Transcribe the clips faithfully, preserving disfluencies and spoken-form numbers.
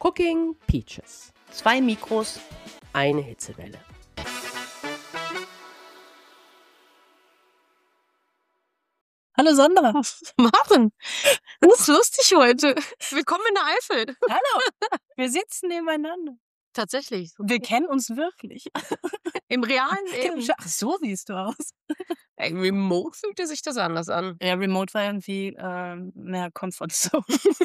Cooking Peaches. Zwei Mikros, eine Hitzewelle. Hallo Sandra. Maren, das ist lustig heute. Willkommen in der Eifel. Hallo. Wir sitzen nebeneinander. Tatsächlich. Wir kennen uns wirklich. Im realen Leben. Ach, so siehst du aus. Ey, remote fühlte sich das anders an. Ja, Remote war irgendwie ähm, mehr Comfortzone.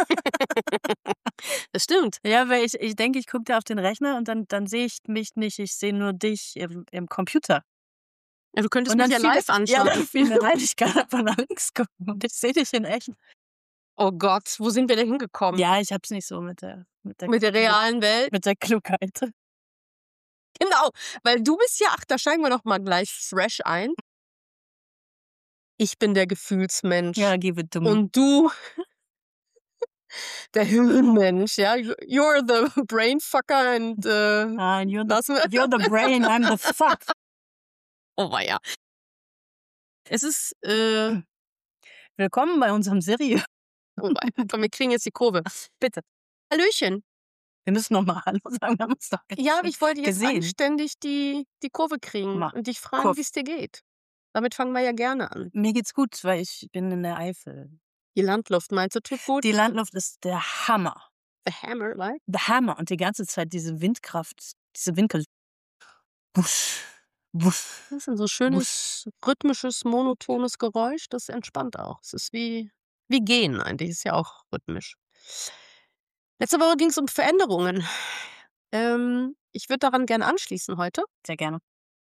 Das stimmt. Ja, weil ich, ich denke, ich gucke da auf den Rechner und dann, dann sehe ich mich nicht. Ich sehe nur dich im, im Computer. Ja, du könntest Und mich dann ja fiel- live Ja, anschauen. dann fiel mir rein, ich kann einfach nach links gucken und ich sehe dich in echt. Oh Gott, wo sind wir denn hingekommen? Ja, ich hab's nicht so mit der mit der, Mit der realen Welt? mit der Klugheit. Genau, weil du bist ja, ach, da steigen wir doch mal gleich fresh ein. Ich bin der Gefühlsmensch. Ja, give it to me. Und du, der Hirnmensch, ja. You're the brainfucker and äh, Nein, you're lass the, mir- you're the brain, I'm the fuck. oh weia. Es ist, äh, Willkommen bei unserem Serie. oh weia. Komm, wir kriegen jetzt die Kurve. Bitte. Hallöchen. Wir müssen nochmal Hallo sagen. Wir haben uns doch Ja, schon ich wollte jetzt gesehen. anständig die, die Kurve kriegen Mach. und dich fragen, Kurve. wie es dir geht. Damit fangen wir ja gerne an. Mir geht's gut, weil ich bin in der Eifel. Die Landluft, meinst du, tut gut? Die Landluft ist der Hammer. The Hammer, like? Der Hammer. Und die ganze Zeit diese Windkraft, diese Winkel. Wusch, wusch. Das ist so schönes, rhythmisches, monotones Geräusch. Das entspannt auch. Es ist wie, wie Gehen eigentlich. Ist ja auch rhythmisch. Letzte Woche ging es um Veränderungen. Ähm, ich würde daran gerne anschließen heute. Sehr gerne.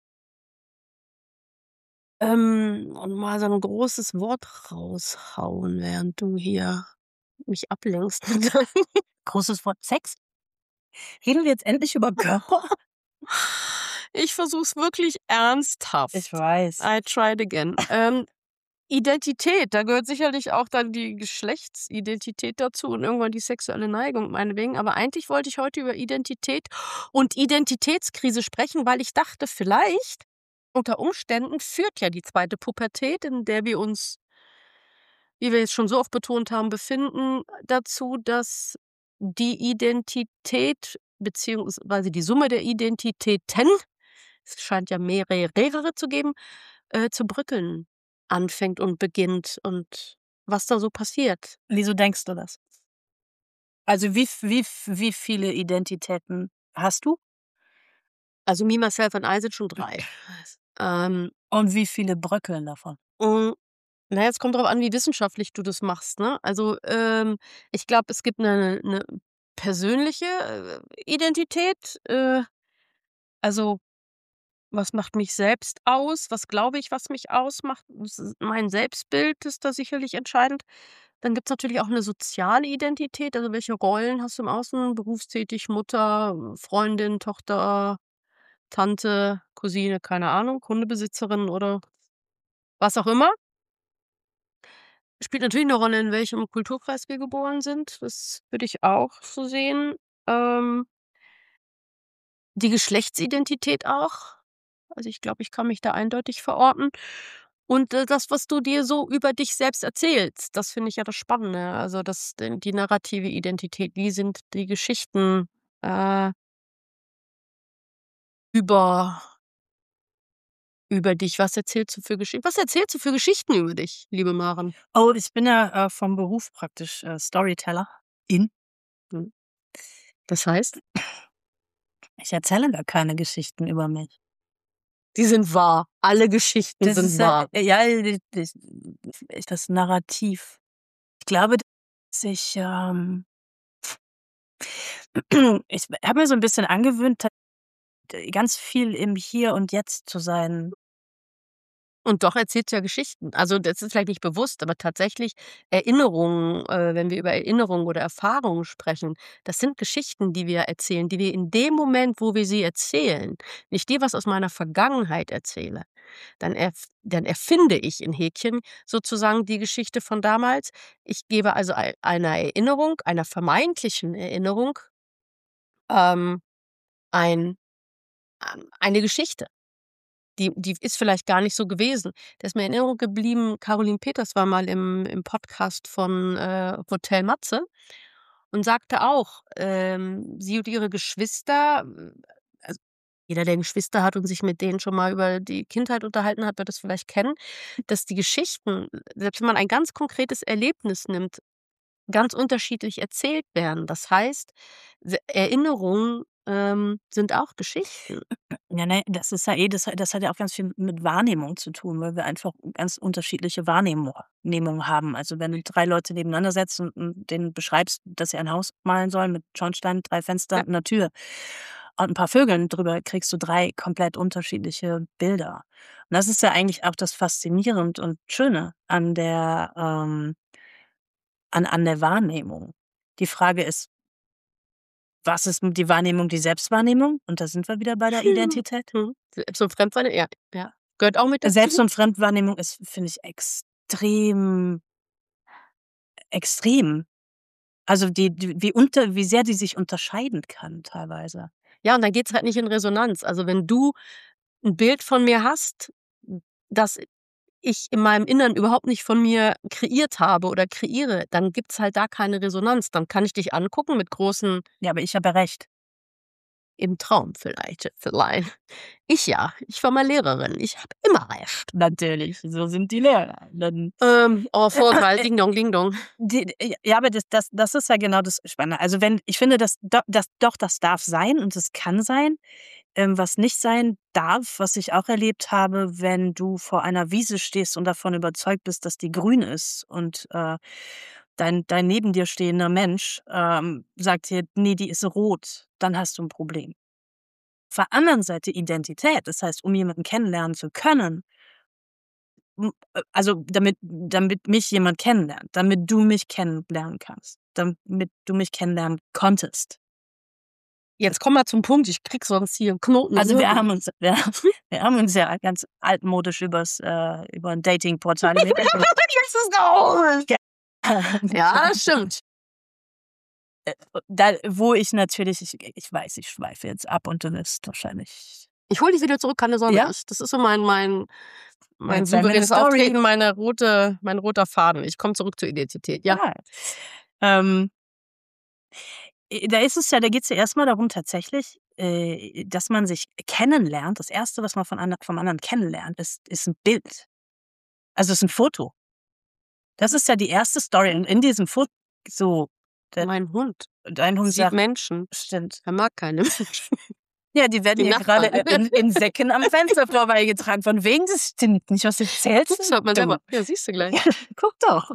Ähm, und mal so ein großes Wort raushauen, während du hier mich ablenkst mit deinem Großes Wort. Sex? Reden wir jetzt endlich über Körper? Ich versuch's wirklich ernsthaft. Ich weiß. I tried again. Ähm, Identität, da gehört sicherlich auch dann die Geschlechtsidentität dazu und irgendwann die sexuelle Neigung, meinetwegen. Aber eigentlich wollte ich heute über Identität und Identitätskrise sprechen, weil ich dachte, vielleicht unter Umständen führt ja die zweite Pubertät, in der wir uns, wie wir jetzt schon so oft betont haben, befinden, dazu, dass die Identität beziehungsweise die Summe der Identitäten, es scheint ja mehrere zu geben, äh, zu bröckeln anfängt und beginnt und was da so passiert. Wieso denkst du das? Also wie, wie, wie viele Identitäten hast du? Also Me, Myself and I sind schon drei. ähm, Und wie viele bröckeln davon? und, na, jetzt kommt darauf an, wie wissenschaftlich du das machst. Ne? Also ähm, ich glaube, es gibt eine, eine persönliche äh, Identität. Äh, also was macht mich selbst aus? Was glaube ich, was mich ausmacht? Das ist- Mein Selbstbild ist da sicherlich entscheidend. Dann gibt es natürlich auch eine soziale Identität. Also welche Rollen hast du im Außen? Berufstätig, Mutter, Freundin, Tochter, Tante, Cousine, keine Ahnung, Hundebesitzerin oder was auch immer. Spielt natürlich eine Rolle, in welchem Kulturkreis wir geboren sind. Das würde ich auch so sehen. Ähm, die Geschlechtsidentität auch. Also ich glaube, ich kann mich da eindeutig verorten. Und äh, das, was du dir so über dich selbst erzählst, das finde ich ja das Spannende. Also das, die die narrative Identität, wie sind die Geschichten äh, über, über dich? Was erzählst du für Geschichten? Was erzählst du für Geschichten über dich, liebe Maren? Oh, ich bin ja äh, vom Beruf praktisch äh, Storyteller. In. Das heißt, Ich erzähle gar keine Geschichten über mich. die sind wahr. Alle Geschichten Das sind ist wahr. äh, ja äh, das, das Narrativ. Ich glaube, dass ich ähm, ich habe mir so ein bisschen angewöhnt, ta- ganz viel im Hier und Jetzt zu sein. Und doch erzählst du ja Geschichten. Also das ist vielleicht nicht bewusst, aber tatsächlich Erinnerungen, äh, wenn wir über Erinnerungen oder Erfahrungen sprechen, das sind Geschichten, die wir erzählen, die wir in dem Moment, wo wir sie erzählen, nicht dir was aus meiner Vergangenheit erzähle, dann, erf dann erfinde ich in Häkchen sozusagen die Geschichte von damals. Ich gebe also ei- einer Erinnerung, einer vermeintlichen Erinnerung, ähm, ein, ähm, eine Geschichte. Die die ist vielleicht gar nicht so gewesen. Da ist mir in Erinnerung geblieben, Caroline Peters war mal im im Podcast von, äh, Hotel Matze und sagte auch, ähm, sie und ihre Geschwister, also jeder, der Geschwister hat und sich mit denen schon mal über die Kindheit unterhalten hat, wird das vielleicht kennen, dass die Geschichten, selbst wenn man ein ganz konkretes Erlebnis nimmt, ganz unterschiedlich erzählt werden. Das heißt, se Erinnerungen, ähm, sind auch Geschichten. Ja, ne, das ist ja eh das das hat ja auch ganz viel mit Wahrnehmung zu tun, weil wir einfach ganz unterschiedliche Wahrnehmung Nehmung haben. Also, wenn du drei Leute nebeneinander setzt und und denen beschreibst, dass sie ein Haus malen sollen mit Schornstein, drei Fenster Ja. und 'ner Tür und 'n paar Vögeln drüber, kriegst du drei komplett unterschiedliche Bilder. Und das ist ja eigentlich auch das Faszinierend und Schöne an der, ähm an an der Wahrnehmung. Die Frage ist was ist m die Wahrnehmung, die Selbstwahrnehmung? Und da sind wir wieder bei der Identität. Mhm. Selbst- und Fremdwahrnehmung, ja, ja. Gehört auch mit dazu. Selbst- und Fremdwahrnehmung ist, finde ich, extrem extrem. Also, die die wie unter wie sehr die sich unterscheiden kann teilweise. Ja, und dann geht's halt nicht in Resonanz. Also, wenn du 'n Bild von mir hast, das ich in meinem Inneren überhaupt nicht von mir kreiert habe oder kreiere, dann gibt's halt da keine Resonanz. Dann kann ich dich angucken mit großen Ja, aber ich habe ja recht. Im Traum vielleicht, Schätzelein. Ich ja, ich war mal Lehrerin. Ich habe immer recht. Natürlich, so sind die Lehrerinnen. Ähm, oh, Vorteil, Ding Dong, Ding Dong. Die d ja, aber das das das ist ja genau das Spannende. Also, wenn ich finde, das do das doch, das darf sein und das kann sein. Ähm, was nicht sein darf, was ich auch erlebt habe, wenn du vor einer Wiese stehst und davon überzeugt bist, dass die grün ist und, äh, dein dein neben dir stehender Mensch, ähm, sagt dir: „Ne, die ist rot“, dann hast du 'n Problem. Auf der anderen Seite Identität, das heißt, um jemanden kennenlernen zu können hm, äh, also, damit damit mich jemand kennenlernt, damit du mich kennenlernen kannst, damit du mich kennenlernen konntest. Jetzt komm mal zum Punkt, ich kriege sonst hier 'n Knoten im Also, wir Hirn. haben uns wir wir haben uns ja ganz altmodisch übers äh, über 'n Datingportal Ja, das stimmt. Äh, da wo ich natürlich ich ich weiß, ich schweife jetzt ab und du wirst wahrscheinlich Ich hole dich wieder zurück, keine Sorge. Ja? Ich das ist so mein mein mein Erzähl mir 'ne souveränes Story. Auftreten, meine rote mein roter Faden. Ich komme zurück zur Identität, ja. Ah. Ähm äh, da ist es ja da geht's ja erst mal darum tatsächlich, äh, dass man sich kennenlernt. Das erste, was man von ander vom anderen kennenlernt, ist ist 'n Bild. Also, ist 'n Foto. Das ist ja die erste Story und in diesem Fot so, d Mein Hund dein Hund sieht sagt Menschen. stimmt. Er mag keine Menschen. Ja, die werden Die hier grade Nachbarn. in in Säcken am Fenster vorbeigetragen. Von wegen, das stimmt nicht. Was erzählst Das du? hört man Du? selber. Ja, siehst du gleich. Ja, guck doch.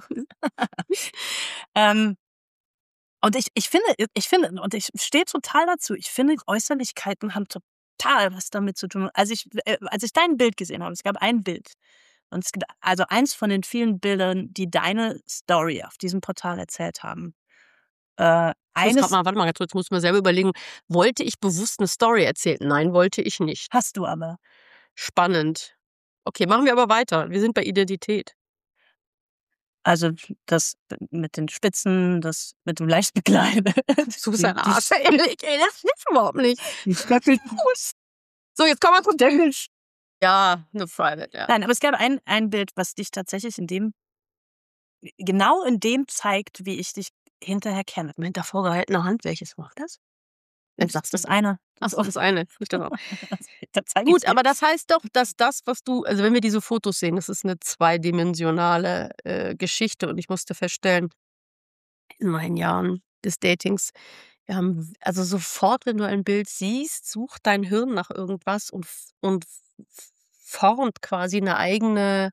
Ähm, und ich ich finde ich finde und ich stehe total dazu. Ich finde, Äußerlichkeiten haben total was damit zu tun. Als ich äh, als ich dein Bild gesehen habe, es gab ein Bild und es gibt also, eins von den vielen Bildern, die deine Story auf diesem Portal erzählt haben. Äh, Ich muss grad eines mal warte mal ganz kurz, ich muss mir selber überlegen, wollte ich bewusst 'ne Story erzählen? Nein, wollte ich nicht. Hast du aber. Spannend. Okay, machen wir aber weiter. Wir sind bei Identität. Also, das mit den Spitzen, das mit dem leicht bekleidet. Susanne Arsch, ey, das stimmt überhaupt nicht. Die Stöckelfuß. So, jetzt kommen wir zum Stöckelsch Ja, 'ne Private, ja. Nein, aber es gab ein ein Bild, was dich tatsächlich in dem genau in dem zeigt, wie ich dich hinterher kenne. Mit der vorgehaltener Hand, welches war das? Jetzt sagst Das du's. eine. Ach so, das eine. Ich dachte auch. Da zeige ich's Gut, dir. aber das heißt doch, dass das, was du also, wenn wir diese Fotos sehen, das ist 'ne zweidimensionale, äh, Geschichte und ich musste feststellen in meinen Jahren des Datings, wir haben w also, sofort, wenn du ein Bild siehst, sucht dein Hirn nach irgendwas und f und f f formt quasi 'ne eigene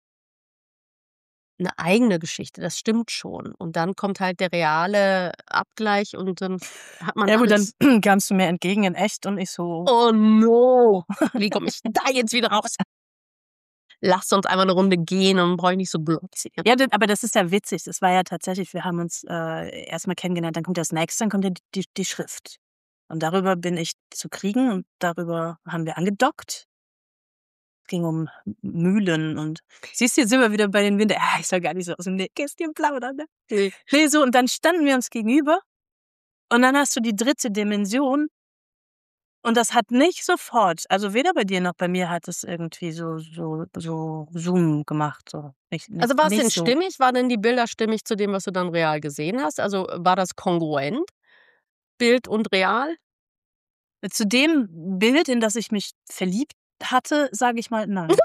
'ne eigene Geschichte, das stimmt schon. Und dann kommt halt der reale Abgleich und dann hat man Ja gut, dann alles kamst du mir entgegen in echt und ich so Oh no, wie komme ich da jetzt wieder raus? Lass uns einmal 'ne Runde gehen und brauche ich nicht so blöd Ja, d aber das ist ja witzig. Das war ja tatsächlich wir haben uns, äh, erst mal kennengelernt, dann kommt das Nächste, dann kommt ja die die Schrift. Und darüber bin ich zu kriegen und darüber haben wir angedockt. Ging um M Mühlen und siehst du, jetzt sind wir wieder bei den Winter ah, ich soll gar nicht so aus'm Nähkästchen plaudern, ne? Ne. Ne, so und dann standen wir uns gegenüber und dann hast du die dritte Dimension Und das hat nicht sofort, also weder bei dir noch bei mir hat es irgendwie so so so Zoom gemacht, so. Nicht Also, nicht war es nicht denn so. stimmig? Waren denn die Bilder stimmig zu dem, was du dann real gesehen hast? Also, war das kongruent, Bild und real? Zu dem Bild, in das ich mich verliebt hatte, sage ich mal, nein.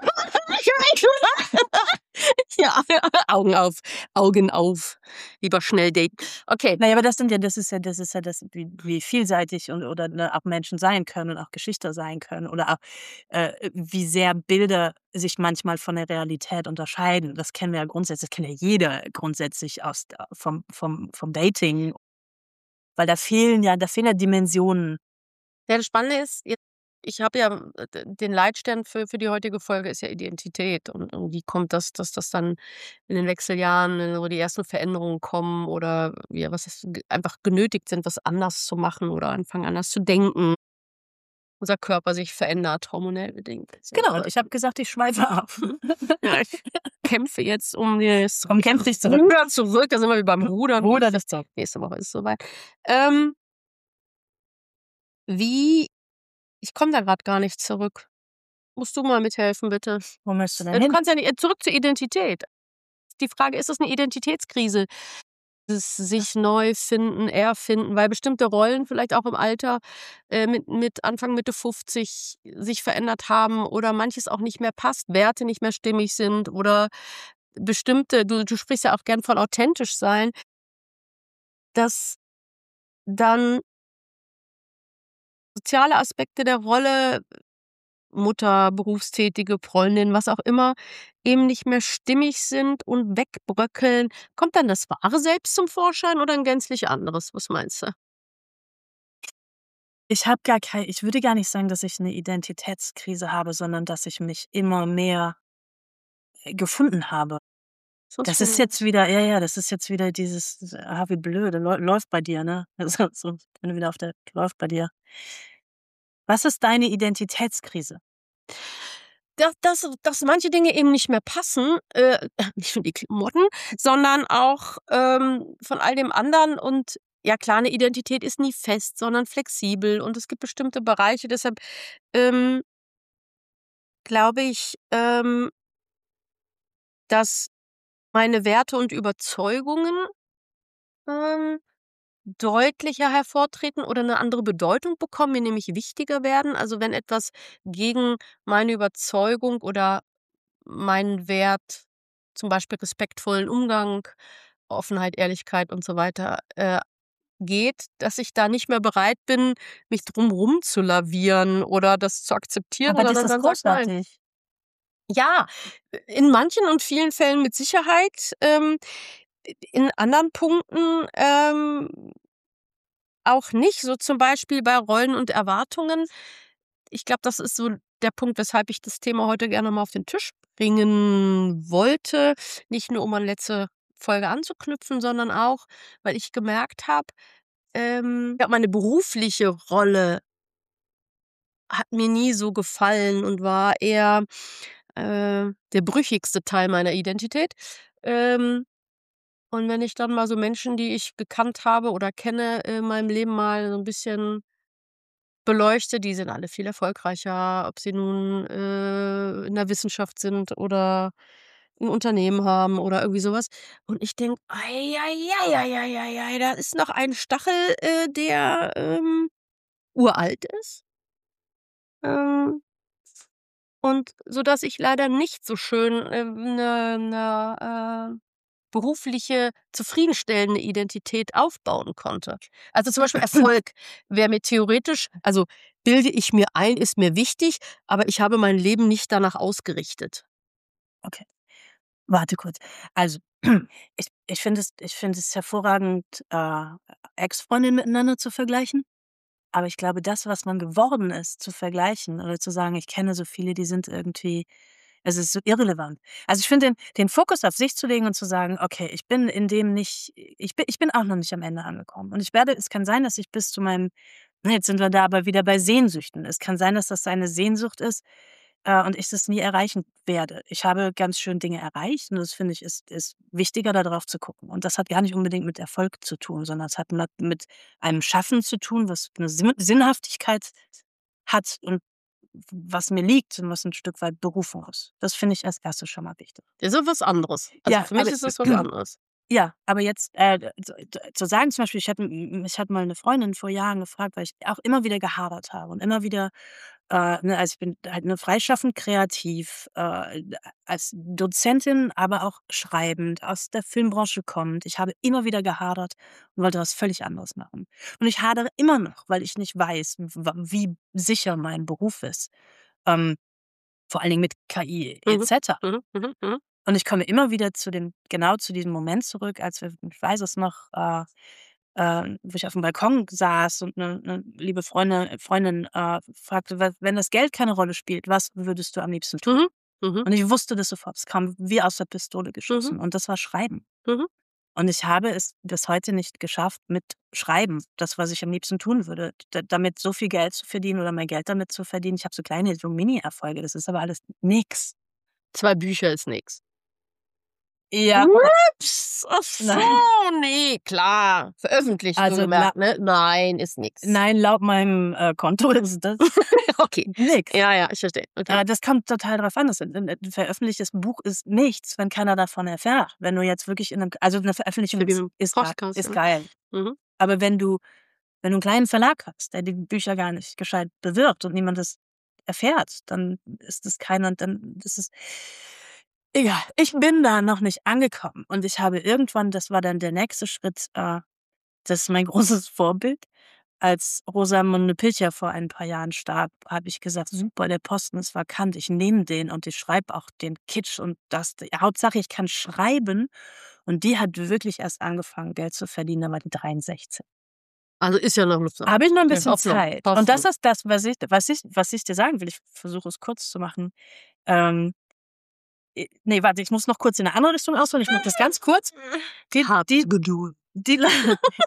Ja, Augen auf, Augen auf, lieber schnell daten. Okay. Na ja, aber das sind ja das ist ja das ist ja das, wie wie vielseitig und oder, ne, auch Menschen sein können und auch Geschichten sein können oder auch, äh, wie sehr Bilder sich manchmal von der Realität unterscheiden. Das kennen wir ja grundsätzlich, das kennt ja jeder grundsätzlich aus d vom vom vom Dating, weil da fehlen ja da fehlen ja Dimensionen. Ja, das Spannende ist, jetzt ich habe ja äh, d den Leitstern für für die heutige Folge ist ja Identität und und wie kommt das, dass das dann in den Wechseljahren, äh, so die ersten Veränderungen kommen oder ja, was ist g einfach genötigt sind, was anders zu machen oder anfangen, anders zu denken. Unser Körper sich verändert, hormonell bedingt. So, Genau, und äh, ich habe gesagt, ich schweife ab. ja, ich kämpfe jetzt um das Komm, kämpf dich zurück. Ruder zurück. Da sind wir wie beim Rudern. Ruder dich zurück. Nächste Woche ist es soweit. Ähm, wie ich komme da grad gar nicht zurück. Musst du mal mithelfen, bitte. Wo möchtest du denn Äh, du hin? kannst ja nicht äh, zurück zur Identität. Die Frage, ist das 'ne Identitätskrise? Das sich neu finden, erfinden, weil bestimmte Rollen vielleicht auch im Alter, äh, mit mit Anfang, Mitte fünfzig sich verändert haben oder manches auch nicht mehr passt, Werte nicht mehr stimmig sind oder bestimmte du du sprichst ja auch gern von authentisch sein, dass dann soziale Aspekte der Rolle, Mutter, berufstätige Freundin, was auch immer, eben nicht mehr stimmig sind und wegbröckeln. Kommt dann das wahre Selbst zum Vorschein oder 'n gänzlich anderes? Was meinst du? Ich habe gar kei ich würde gar nicht sagen, dass ich 'ne Identitätskrise habe, sondern dass ich mich immer mehr, äh, gefunden habe. Das ist jetzt wieder ja, ja, das ist jetzt wieder dieses ah, wie blöde, läu läuft bei dir, ne? Also, so, wenn du wieder auf der läuft bei dir. Was ist deine Identitätskrise? Da dass dass manche Dinge eben nicht mehr passen, äh, nicht nur die Klamotten, sondern auch, ähm, von all dem anderen und ja klar, 'ne Identität ist nie fest, sondern flexibel und es gibt bestimmte Bereiche, deshalb, ähm glaube ich, ähm dass meine Werte und Überzeugungen, ähm, deutlicher hervortreten oder 'ne andere Bedeutung bekommen, mir nämlich wichtiger werden. Also, wenn etwas gegen meine Überzeugung oder meinen Wert, zum Beispiel respektvollen Umgang, Offenheit, Ehrlichkeit und so weiter, äh, geht, dass ich da nicht mehr bereit bin, mich drum rum zu lavieren oder das zu akzeptieren, Aber das sondern ist dann sage: „Nein." großartig. Ja, in manchen und vielen Fällen mit Sicherheit, ähm, in anderen Punkten, ähm, auch nicht, so zum Beispiel bei Rollen und Erwartungen. Ich glaube, das ist so der Punkt, weshalb ich das Thema heute gerne mal auf den Tisch bringen wollte. Nicht nur, um an letzte Folge anzuknüpfen, sondern auch, weil ich gemerkt habe, ähm, ja, meine berufliche Rolle hat mir nie so gefallen und war eher, äh, der brüchigste Teil meiner Identität. Ähm, und wenn ich dann mal so Menschen, die ich gekannt habe oder kenne, in meinem Leben mal so 'n bisschen beleuchte, die sind alle viel erfolgreicher, ob sie nun, äh, in der Wissenschaft sind oder 'n Unternehmen haben oder irgendwie so was. Und ich denke: „Ei, ei, ei, ei, ei, ei, ei, da ist noch ein Stachel, äh, der, ähm, uralt ist." Ähm und sodass ich leider nicht so schön, äh, 'ne 'ne, äh, berufliche, zufriedenstellende Identität aufbauen konnte. Also, zum Beispiel Erfolg wäre mir theoretisch also, bilde ich mir ein, ist mir wichtig, aber ich habe mein Leben nicht danach ausgerichtet. Okay, warte kurz. Also, ich ich finde es ich finde es hervorragend, äh, Ex-Freundinnen miteinander zu vergleichen. Aber ich glaube, das, was man geworden ist, zu vergleichen oder zu sagen: „Ich kenne so viele, die sind irgendwie“ es ist so irrelevant. Also, ich finde den den Fokus auf sich zu legen und zu sagen: „Okay, ich bin in dem nicht ich bin ich bin auch noch nicht am Ende angekommen. Und ich werde es kann sein, dass ich bis zu meinem“ ne, jetzt sind wir da aber wieder bei Sehnsüchten. Es kann sein, dass das eine Sehnsucht ist, äh, und ich das nie erreichen werde. Ich habe ganz schön Dinge erreicht und das finde ich, ist ist wichtiger, da drauf zu gucken. Und das hat gar nicht unbedingt mit Erfolg zu tun, sondern es hat mat mit einem Schaffen zu tun, was 'ne Sin Sinnhaftigkeit hat und was mir liegt und was ein Stück weit Berufung ist. Das finde ich als Erstes schon mal wichtig. Das ist was anderes. Also Ja, für mich aber ist das was anderes. ja, aber jetzt äh, zu, zu sagen zum Beispiel, ich hatte, mich hat mal eine Freundin vor Jahren gefragt, weil ich auch immer wieder gehadert habe und immer wieder, äh, ne, also ich bin halt ne, freischaffend kreativ, äh, als Dozentin, aber auch schreibend, aus der Filmbranche kommend. Ich habe immer wieder gehadert und wollte was völlig anderes machen. Und ich hadere immer noch, weil ich nicht weiß, w- wie sicher mein Beruf ist. Ähm, vor allen Dingen mit K I Mhm. et cetera. Mhm. Mhm. Mhm. Und ich komme immer wieder zu dem genau zu diesem Moment zurück, als wir ich weiß es noch, äh, äh, wo ich auf'm Balkon saß und 'ne 'ne liebe Freunde Freundin, äh, fragte: „We wenn das Geld keine Rolle spielt, was würdest du am liebsten tun?“ Mhm. Mhm. Und ich wusste das sofort. Es kam wie aus der Pistole Mhm. geschossen und das war Schreiben. Mhm. Und ich habe es bis heute nicht geschafft mit Schreiben, das, was ich am liebsten tun würde, d damit so viel Geld zu verdienen oder mein Geld damit zu verdienen. Ich habe so kleine, so Mini-Erfolge, das ist aber alles nix. Zwei Bücher ist nix. Ja, Ups, ach so, nein. ne, klar. Veröffentlicht, Also, la wohlgemerkt, ne? Nein, ist nix. Nein, laut meinem, äh, Konto ist das Okay. nix. Ja, ja, ich verstehe. Okay. Äh, das kommt total drauf an. Das 'n 'n 'n veröffentlichtes Buch ist nichts, wenn keiner davon erfährt. Wenn du jetzt wirklich in 'nem also 'ne Veröffentlichung So wie ist mit'm ist ga Podcast, ist ja. geil. Mhm. Aber wenn du wenn du 'n kleinen Verlag hast, der die Bücher gar nicht gescheit bewirbt und niemand das erfährt, dann ist das keiner dann ist es egal. Ich bin da noch nicht angekommen und ich habe irgendwann das war dann der nächste Schritt, äh das ist mein großes Vorbild. Als Rosamunde Pilcher vor ein paar Jahren starb, habe ich gesagt: „Super, der Posten ist vakant. Ich nehme den und ich schreibe auch den Kitsch und das Hauptsache, ich kann schreiben.“ Und die hat wirklich erst angefangen, Geld zu verdienen, da war die dreiundsechzig. Also ist ja noch Luft nach Habe ich oben. noch 'n Da ist bisschen Hoffnung. Zeit. Und das Posten. ist das, was ich was ich was ich dir sagen will. Ich versuche es kurz zu machen. Ähm, äh, ne, warte, ich muss noch kurz in 'ne andere Richtung ausholen. Ich mache das ganz kurz. Die Habt die Geduld. die Leu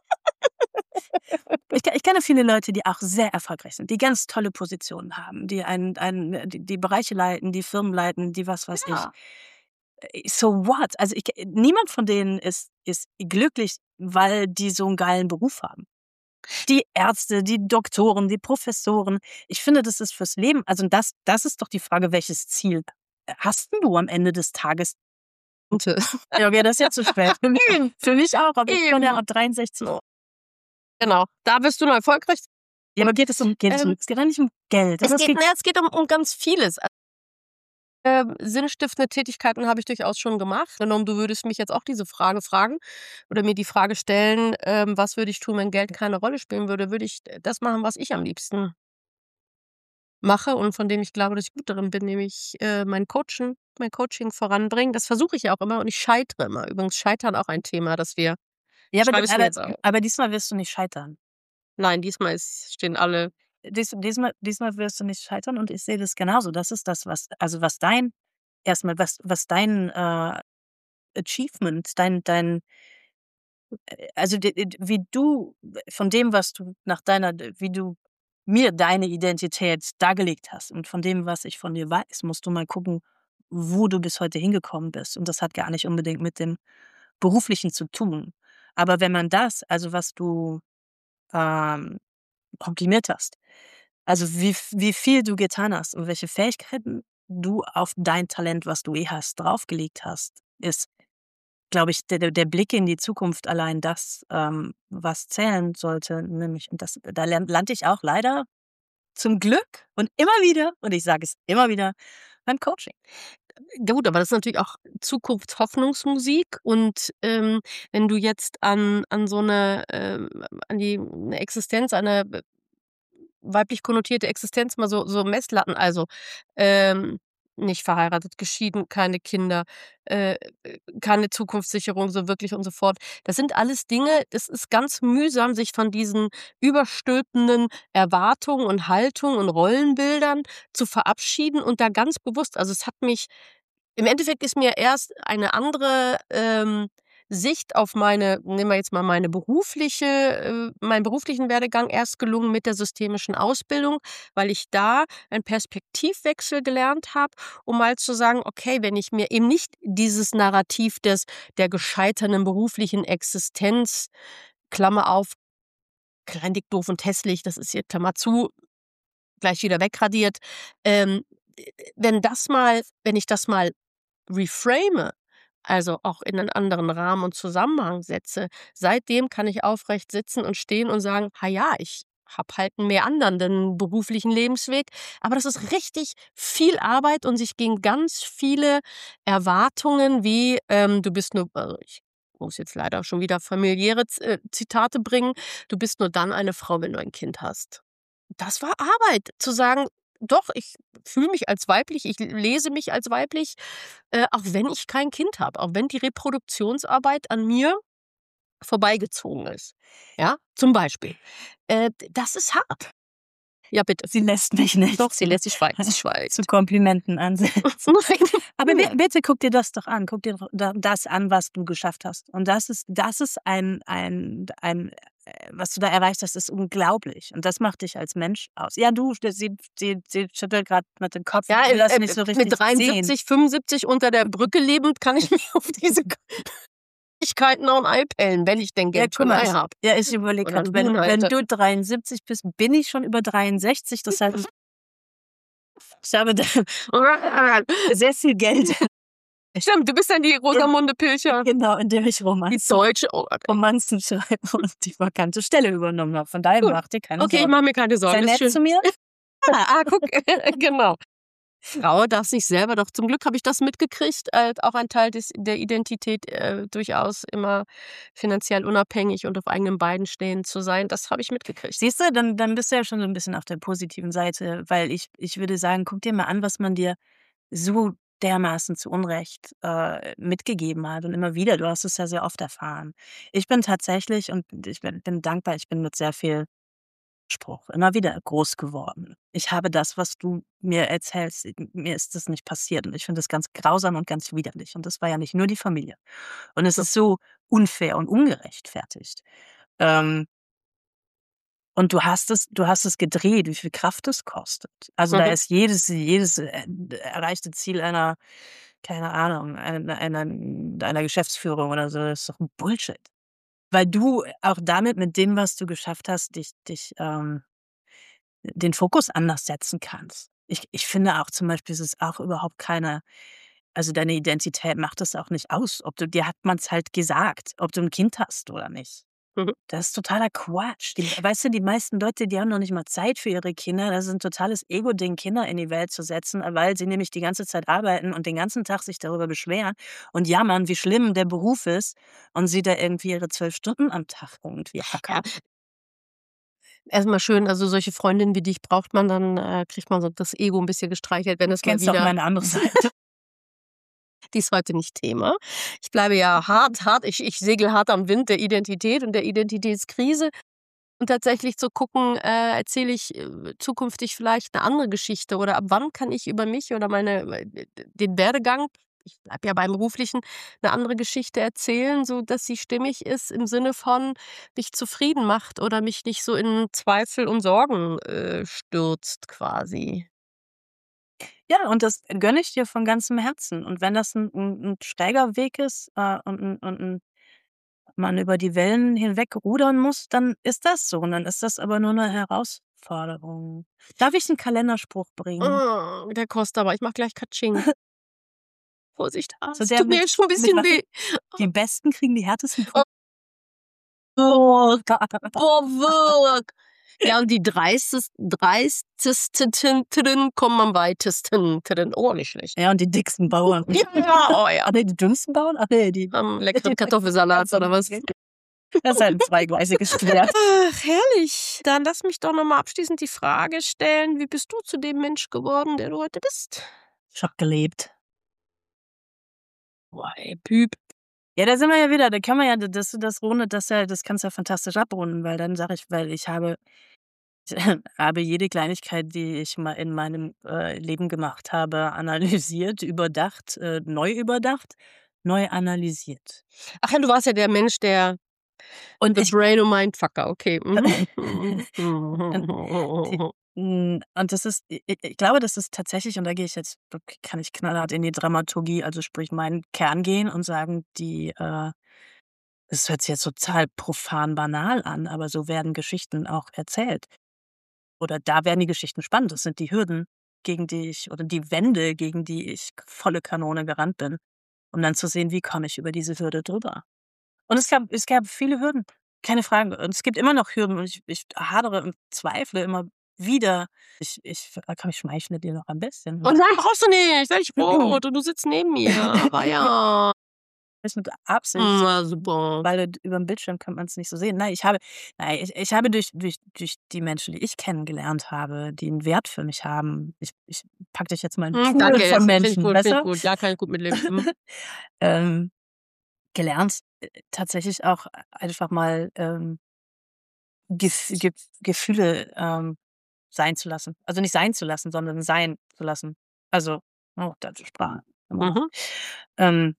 Ich ke ich kenne viele Leute, die auch sehr erfolgreich sind, die ganz tolle Positionen haben, die einen einen die die Bereiche leiten, die Firmen leiten, die was weiß ich. Ja. Äh, so what? Also, ich ke niemand von denen ist ist glücklich, weil die so 'n geilen Beruf haben. Die Ärzte, die Doktoren, die Professoren. Ich finde, das ist fürs Leben also, das das ist doch die Frage, welches Ziel hast 'n du am Ende des Tages? Gute. Ja, okay, das ist jetzt zu spät. Für mich Eben. für mich auch, aber ich bin ja Eben. ab dreiundsechzig. So. Genau. Da bist du noch erfolgreich. Ja, aber geht es um geht es um Ähm, es geht ja nicht um Geld. es Es geht geht ne, es geht um um ganz vieles. Ähm, sinnstiftende Tätigkeiten habe ich durchaus schon gemacht. Genommen, du würdest mich jetzt auch diese Frage fragen oder mir die Frage stellen, ähm, was würde ich tun, wenn Geld keine Rolle spielen würde, würde ich das machen, was ich am liebsten mache und von dem ich glaube, dass ich gut darin bin, nämlich, äh, mein Coachen mein Coaching voranbringen. Das versuche ich ja auch immer und ich scheitere immer. Übrigens Scheitern auch ein Thema, das wir Ja, aber schreibe es mir aber jetzt auf. aber diesmal wirst du nicht scheitern. Nein, diesmal ist stehen alle Dies diesmal diesmal wirst du nicht scheitern und ich sehe das genauso. Das ist das, was also, was dein erst mal was was dein, äh, Achievement, dein dein äh, also, d d wie du von dem, was du nach deiner wie du mir deine Identität dargelegt hast und von dem, was ich von dir weiß, musst du mal gucken, wo du bis heute hingekommen bist. Und das hat gar nicht unbedingt mit dem Beruflichen zu tun. Aber wenn man das also, was du, ähm, komprimiert hast, also, wie v wie viel du getan hast und welche Fähigkeiten du auf dein Talent, was du eh hast, draufgelegt hast, ist, glaube ich, der der der Blick in die Zukunft allein das, ähm, was zählen sollte, nämlich und das da lernt lande ich auch leider zum Glück und immer wieder und ich sage es immer wieder, beim Coaching. gut, aber das ist natürlich auch Zukunftshoffnungsmusik und, ähm, wenn du jetzt an an so 'ne, ähm an die 'ne Existenz, eine b weiblich konnotierte Existenz mal so so Messlatten, also, ähm, nicht verheiratet, geschieden, keine Kinder, äh, äh, keine Zukunftssicherung so wirklich und so fort. Das sind alles Dinge, das ist ganz mühsam, sich von diesen überstülpenden Erwartungen und Haltungen und Rollenbildern zu verabschieden und da ganz bewusst also, es hat mich im Endeffekt ist mir erst eine andere, ähm, Sicht auf meine nehmen wir jetzt mal meine berufliche äh, meinen beruflichen Werdegang erst gelungen mit der systemischen Ausbildung, weil ich da einen Perspektivwechsel gelernt habe, um mal zu sagen: „Okay, wenn ich mir eben nicht dieses Narrativ des der gescheiterten beruflichen Existenz, Klammer auf, klein, dick, doof und hässlich, das ist hier Klammer zu, gleich wieder wegradiert. Ähm, wenn das mal wenn ich das mal reframe, also auch in einen anderen Rahmen und Zusammenhang setze, seitdem kann ich aufrecht sitzen und stehen und sagen: „Ha ja, ich habe halt 'n meandernden beruflichen Lebensweg." Aber das ist richtig viel Arbeit und sich gegen ganz viele Erwartungen wie, ähm, du bist nur also, ich muss jetzt leider schon wieder familiäre Z äh, Zitate bringen: „Du bist nur dann eine Frau, wenn du ein Kind hast." Das war Arbeit, zu sagen: „Doch, ich fühle mich als weiblich, ich lese mich als weiblich, äh, auch wenn ich kein Kind habe, auch wenn die Reproduktionsarbeit an mir vorbeigezogen ist." Ja, zum Beispiel. Äh, d das ist hart. Ja, bitte. Sie lässt mich nicht Doch, sie lässt sie schweigt, sie schweigt. zu Komplimenten ansetzen. Nein. Aber bi bitte guck dir das doch an. Guck dir doch da das an, was du geschafft hast. Und das ist das ist ein ein ein äh, was du da erreicht hast, ist unglaublich. Und das macht dich als Mensch aus. Ja, du, sie sie sie schüttelt grad mit dem Kopf. Ja, Ich will äh, das äh, nicht so richtig mit sehen. dreiundsiebzig, fünfundsiebzig unter der Brücke lebend kann ich mich auf diese Kleinigkeiten noch 'n Ei pellen, wenn ich denn Ja, Geld für guck 'n mal, Ei ich habe. ja, ich überlege Oder grad, 'n wenn Huhn wenn halte. du dreiundsiebzig bist, bin ich schon über dreiundsechzig. Das heißt, ich habe da sehr viel Geld. Stimmt, du bist dann die Rosamunde Pilcher. Genau, indem ich Die Romanzen Deutsche. Oh Gott, ey. Romanzen schreibe und die vakante Stelle übernommen habe. Von daher Gut. mach dir keine Okay, ich Sorgen. mache mir keine Sei Sorgen, ist nett schön. zu mir. Ah, guck, genau. Frau darf sich selber doch zum Glück habe ich das mitgekriegt, äh, auch ein Teil des der Identität, äh, durchaus immer finanziell unabhängig und auf eigenen Beinen stehend zu sein. Das habe ich mitgekriegt. Siehst du, dann dann bist du ja schon so 'n bisschen auf der positiven Seite, weil ich ich würde sagen, guck dir mal an, was man dir so dermaßen zu Unrecht, äh, mitgegeben hat und immer wieder. Du hast es ja sehr oft erfahren. Ich bin tatsächlich und ich bin bin dankbar, ich bin mit sehr viel Spruch immer wieder groß geworden. Ich habe das, was du mir erzählst m mir ist das nicht passiert und ich finde das ganz grausam und ganz widerlich und das war ja nicht nur die Familie. Und es So. ist so unfair und ungerechtfertigt. Ähm und du hast es du hast es gedreht, wie viel Kraft es kostet. Also, da Mhm. ist jedes jedes, äh, erreichte Ziel einer keine Ahnung, einer einer einer Geschäftsführung oder so ist doch 'n Bullshit. Weil du auch damit mit dem, was du geschafft hast, dich dich, ähm den Fokus anders setzen kannst. Ich ich finde auch zum Beispiel, es ist auch überhaupt keine also, deine Identität macht das auch nicht aus, ob du dir hat man's halt gesagt, ob du 'n Kind hast oder nicht. Mhm. Das ist totaler Quatsch. Die weißt du, die meisten Leute, die haben noch nicht mal Zeit für ihre Kinder. Das ist 'n totales Ego-Ding, Kinder in die Welt zu setzen, weil sie nämlich die ganze Zeit arbeiten und den ganzen Tag sich darüber beschweren und jammern, wie schlimm der Beruf ist und sie da irgendwie ihre zwölf Stunden am Tag irgendwie Ja. ackern. Erst mal schön, also solche Freundinnen wie dich braucht man, dann, äh, kriegt man so das Ego 'n bisschen gestreichelt, wenn es mal Kennst doch wieder meine andere Seite. Die ist heute nicht Thema. Ich bleibe ja hart hart ich ich segel hart am Wind der Identität und der Identitätskrise. Und tatsächlich zu gucken, äh, erzähle ich, äh, zukünftig vielleicht 'ne andere Geschichte oder ab wann kann ich über mich oder meine äh, d den Werdegang, ich bleibe ja beim Beruflichen, 'ne andere Geschichte erzählen, sodass sie stimmig ist im Sinne von mich zufrieden macht oder mich nicht so in Zweifel und Sorgen, äh, stürzt quasi. Ja, und das gönne ich dir von ganzem Herzen. Und wenn das 'n 'n 'n steiler Weg ist, äh, und 'n und 'n man über die Wellen hinweg rudern muss, dann ist das so. Und dann ist das aber nur 'ne Herausforderung. Darf ich 'n Kalenderspruch bringen? Oh, der kostet aber. Ich mache gleich Katsching. Vorsicht, ah, So es der tut mir mit jetzt schon 'n mit bisschen was? weh. Die Besten kriegen die härtesten Oh. Prüf Oh Gott. Boah, wirk Ja, und die dreistes dreistesten kommen am weitesten. Oh, nicht schlecht. Ja, und die dicksten Bauern. Ja, ja, oh ja. Ah, ne, die dünnsten Bauern? Ach ne, die Am leckeren Kartoffelsalat oder was? Das ist halt 'n zweigleisiges Schwert. Ach, herrlich. Dann lass mich doch noch mal abschließend die Frage stellen: Wie bist du zu dem Mensch geworden, der du heute bist? Ich habe gelebt. Boah, ey, Piep. Ja, da sind wir ja wieder. Da können wir ja das das rundet das ja das kannst du ja fantastisch abrunden, weil dann sage ich weil ich habe habe jede Kleinigkeit, die ich mal in meinem, äh, Leben gemacht habe, analysiert, überdacht, äh, neu überdacht, neu analysiert. Ach ja, du warst ja der Mensch, der Und the ich brain und Mindfucker, okay. Mhm. Und die hm, und das ist i i ich glaube, das ist tatsächlich und da gehe ich jetzt kann ich knallhart in die Dramaturgie, also sprich meinen Kern gehen und sagen, die, äh es hört sich jetzt total profan banal an, aber so werden Geschichten auch erzählt. Oder da werden die Geschichten spannend. Das sind die Hürden, gegen die ich oder die Wände, gegen die ich volle Kanone gerannt bin, um dann zu sehen, wie komme ich über diese Hürde drüber. Und es gab es gab viele Hürden, keine Frage. Und es gibt immer noch Hürden und ich ich hadere und zweifle immer wieder. Ich ich komm, ich schmeichle dir noch ein bisschen. Oh nein, brauchst du nicht. Sei nicht rot und du sitzt neben mir. Aber ja. Ist mit Absicht, Na super. weil über 'n Bildschirm kann man's nicht so sehen. Nein, ich habe nein, ich ich habe durch durch durch die Menschen, die ich kennengelernt habe, die 'n Wert für mich haben, ich ich packe dich jetzt mal in 'n Hm, Pool danke, von das finde ich Menschen, gut, weißt finde ich du? gut. Ja, kann ich gut mitleben. Mhm. Ähm, gelernt, äh, tatsächlich auch einfach mal, ähm, Gef Gef Gefühle, ähm, sein zu lassen. Also nicht sein zu lassen, sondern sein zu lassen. Also, oh, deutsche Sprache, immer noch. Mhm. Ähm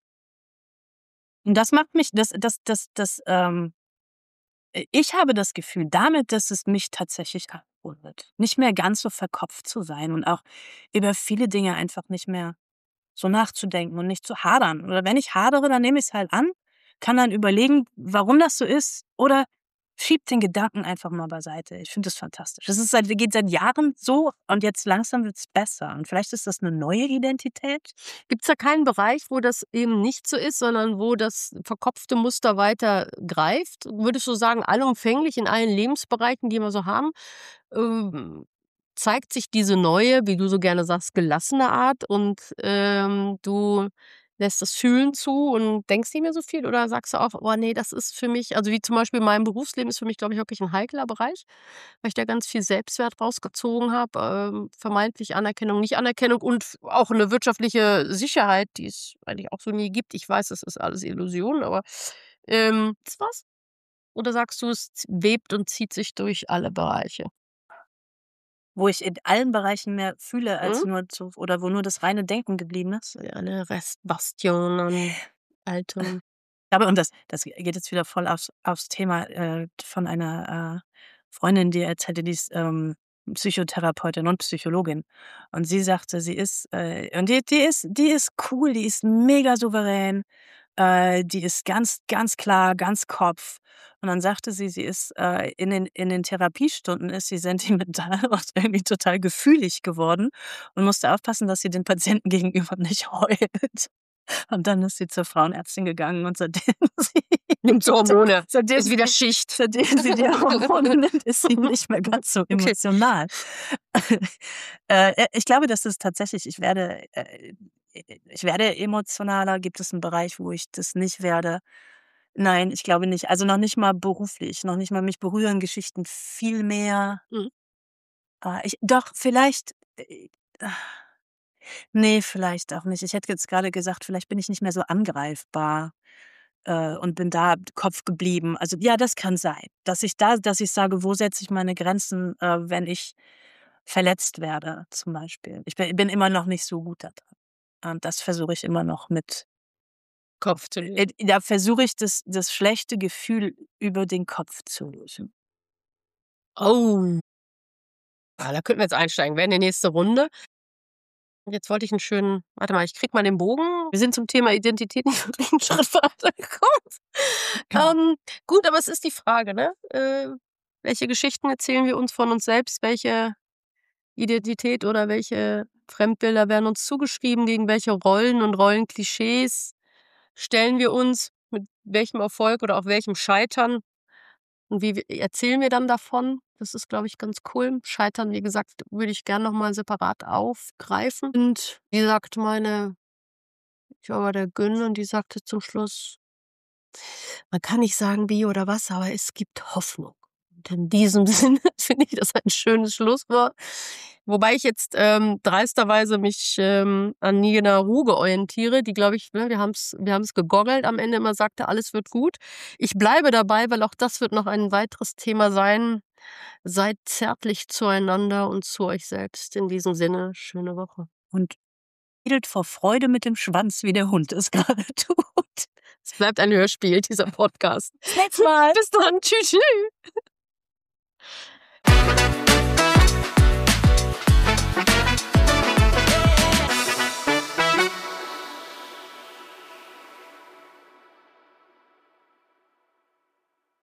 Und das macht mich das das das das, ähm äh, ich habe das Gefühl, damit, dass es mich tatsächlich abrundet, nicht mehr ganz so verkopft zu sein und auch über viele Dinge einfach nicht mehr so nachzudenken und nicht zu hadern. Oder wenn ich hadere, dann nehme ich's halt an, kann dann überlegen, warum das so ist oder schiebe den Gedanken einfach mal beiseite. Ich finde das fantastisch. Das ist seit geht seit Jahren so und jetzt langsam wird's besser. Und vielleicht ist das 'ne neue Identität? Gibt's da keinen Bereich, wo das eben nicht so ist, sondern wo das verkopfte Muster weiter greift? Würdest du sagen, allumfänglich in allen Lebensbereichen, die wir so haben, ähm, zeigt sich diese neue, wie du so gerne sagst, gelassene Art und, ähm, du lässt das Fühlen zu und denkst nicht mehr so viel? Oder sagst du auch: „Oh ne, das ist für mich“, also wie zum Beispiel mein Berufsleben ist für mich, glaube ich, wirklich 'n heikler Bereich, weil ich da ganz viel Selbstwert rausgezogen habe, ähm, vermeintlich Anerkennung, Nicht-Anerkennung und f auch 'ne wirtschaftliche Sicherheit, die es eigentlich auch so nie gibt. Ich weiß, das ist alles Illusion, aber, ähm, ist was? Oder sagst du, es z webt und zieht sich durch alle Bereiche? Wo ich in allen Bereichen mehr fühle als Mhm. nur zu oder wo nur das reine Denken geblieben ist? Ja, 'ne Restbastion an Altem. Aber und das das geht jetzt wieder voll aufs aufs Thema, äh, von einer, äh, Freundin, die erzählte, die ist, ähm, Psychotherapeutin und Psychologin. Und sie sagte, sie ist, äh und die die ist die ist cool, die ist mega souverän, äh, die ist ganz ganz klar, ganz Kopf. Und dann sagte sie, sie ist, äh, in den in den Therapiestunden ist sie sentimental und irgendwie total gefühlig geworden und musste aufpassen, dass sie den Patienten gegenüber nicht heult. Und dann ist sie zur Frauenärztin gegangen und seitdem sie Nimmt sie Hormone. seitdem Ist wieder sie Schicht. seitdem sie die Hormone nimmt, ist sie nicht mehr ganz so Okay. emotional. Äh, äh, ich glaube, dass es tatsächlich ich werde äh, ich werde emotionaler. Gibt es 'n Bereich, wo ich das nicht werde? Nein, ich glaube nicht. Also, noch nicht mal beruflich, noch nicht mal mich berühren Geschichten viel mehr. Mhm. Ah, ich doch, vielleicht, äh, ne, vielleicht auch nicht. Ich hätte jetzt grade gesagt, vielleicht bin ich nicht mehr so angreifbar, äh, und bin da Kopf geblieben. Also, ja, das kann sein, dass ich da dass ich sage: „Wo setze ich meine Grenzen, äh, wenn ich verletzt werde“, zum Beispiel. Ich bi bin immer noch nicht so gut da drin. Und das versuche ich immer noch mit Kopf zu äh, lösen. da versuche ich das das schlechte Gefühl über den Kopf zu lösen. Oh. Ah, da könnten wir jetzt einsteigen. Wäre 'ne nächste Runde. Jetzt wollte ich 'n schönen warte mal, ich kriege mal den Bogen. Wir sind zum Thema Identität nicht wirklich 'n Schritt weitergekommen. Genau. Ähm, gut, aber es ist die Frage, ne? Äh, welche Geschichten erzählen wir uns von uns selbst? Welche Identität oder welche Fremdbilder werden uns zugeschrieben? Gegen welche Rollen und Rollenklischees stellen wir uns? Mit welchem Erfolg oder auch welchem Scheitern? Und wie w erzählen wir dann davon? Das ist, glaube ich, ganz cool. Scheitern, wie gesagt, würde ich gern noch mal separat aufgreifen. Und wie sagt meine ich war bei der Gyn und die sagte zum Schluss man kann nicht sagen wie oder was, aber es gibt Hoffnung. Und in diesem Sinne finde ich das ein schönes Schlusswort. Wobei ich jetzt, ähm, dreisterweise mich, ähm, an Nina Ruge orientiere, die, glaube ich ne, wir haben's wir haben's gegoggelt, am Ende immer sagte: „Alles wird gut.“ Ich bleibe dabei, weil auch das wird noch ein weiteres Thema sein. Seid zärtlich zueinander und zu euch selbst. In diesem Sinne, schöne Woche. Und wedelt vor Freude mit dem Schwanz, wie der Hund es gerade tut. Es bleibt ein Hörspiel, dieser Podcast. Bis nächstes Mal. Bis dann. Tschü tschü.